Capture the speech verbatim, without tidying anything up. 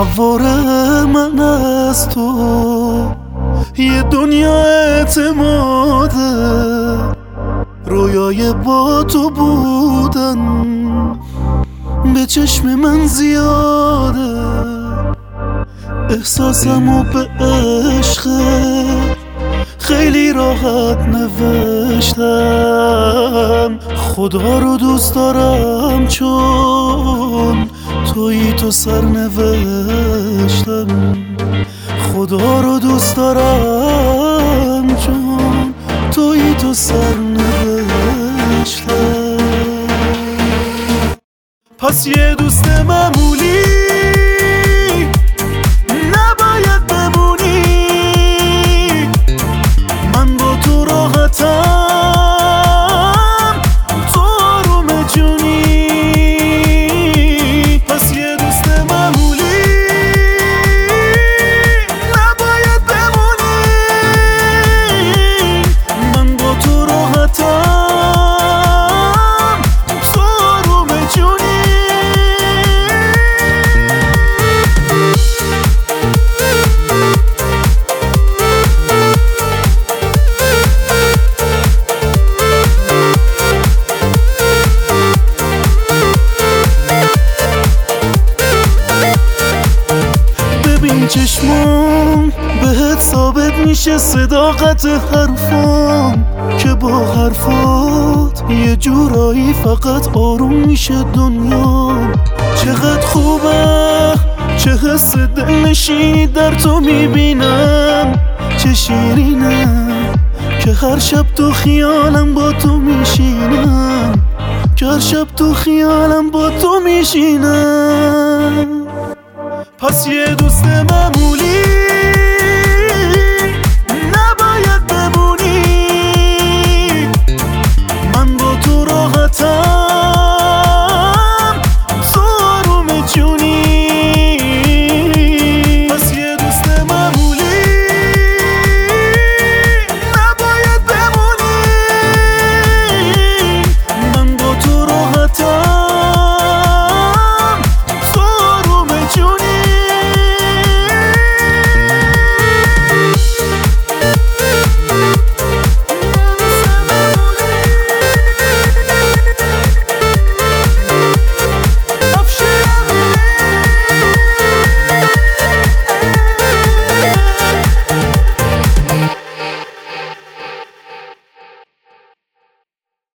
تصور من از تو یه دنیا اعتماده، رویای با تو بودن به چشم من زیاده، احساسمو به عشق خیلی راحت نوشتم. خدا رو دوست دارم چون تویی تو سر نوشتم. خدا رو دوست دارم چون تویی تو سر نوشتم. پس یه دوست معمولی نباید بمونی، من با تو راحتم، تو آروم جونی. پس یه دوست معمولی نباید بمونی، من با تو راحتم، تو آروم جونی. ببین چشمام بهت ثابت میشه صداقت حرفام، که با حرفات یه جورایی فقط آروم میشه دنیا. چقدر خوبه چه حس دلنشینی در تو میبینم، چه شیرینه که هر شب تو خیالم با تو میشینم، که هر شب تو خیالم با تو میشینم. پس یه دوست معمولی